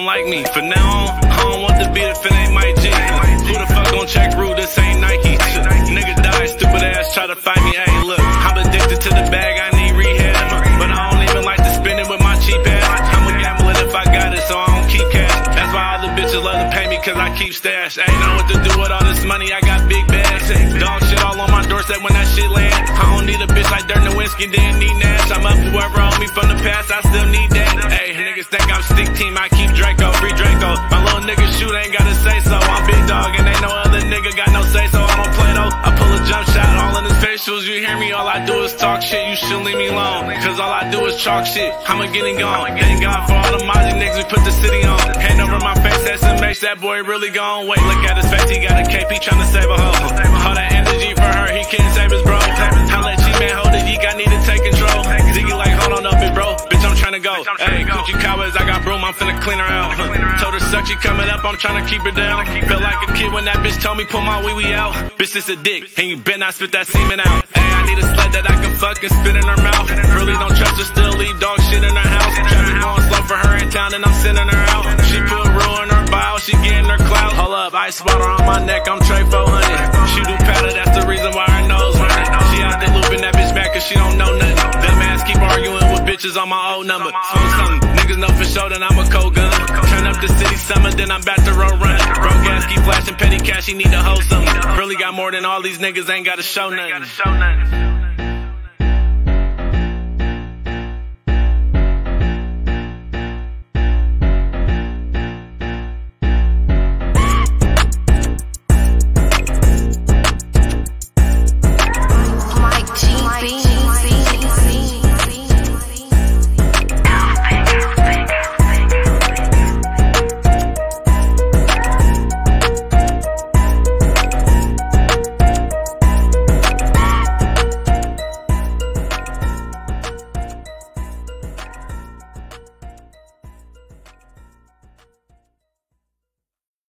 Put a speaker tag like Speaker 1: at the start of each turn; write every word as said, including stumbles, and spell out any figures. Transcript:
Speaker 1: like me. For now on, I don't want to be the fin ain't my G. Who the fuck gon' check Rue? This ain't Nike. Nigga die, stupid ass, try to find me. Hey, look, I'm addicted to the bag, I need rehab. But I don't even like to spend it with my cheap ass. I'ma gamble it if I got it, so I don't keep cash. That's why all the bitches love to pay me, cause I keep stash. Ain't know what to do with all this money, I got big bags. Dog shit all on my doorstep when that shit land. I don't need a bitch like Dirk Nowitzki, didn't need Nash. I'm up to whoever on me from the past, I still need that. Hey, niggas think I'm stick team, I keep Draco, free Draco. My little nigga shoot ain't gotta say so. I'm big dog and ain't no other nigga got no say so. I don't play though, I pull a jump shot all in his facials. You hear me, all I do is talk shit, you should leave me alone. Cause all I do is chalk shit, I'ma get it gone. Thank God for all the Mozzie niggas we put the city on. Hand over my face, S M H, that boy really gone. Wait, look at his face, he got a K P tryna save a hoe. All that energy for her, he can't save his bro. I let G-Man hold it, Yeek, I need to take control. Ziggy like, hold on up, big bro, bitch, I'm tryna go. Hey, Coochie Cowboys, I got broom, I'm finna clean her out. Told her suck, she coming up, I'm tryna keep her down. Felt like a kid when that bitch told me pull my wee wee out. Bitch, it's a dick, and you better not spit that semen out. Hey, I need a slut that I can fuck and spit in her mouth. Really don't trust her, still leave dog shit in her house. Traffic going slow for her in town, and I'm sending her out. She put Rue in her bio, she getting her clout. Hold up, ice water on my neck, I'm Trey four hundred. She do powder, that's the reason why her nose running. She out there looping that bitch back cause she don't know nothing. Dumb ass keep arguing with bitches on my old number. Smoke something, niggas know for sure that I'm a cold gunner. Turn up the city summer, then I'm back to road running. Broke ass keep flashing petty cash, he need to hold something. Really got more than all these niggas, ain't gotta show nothing.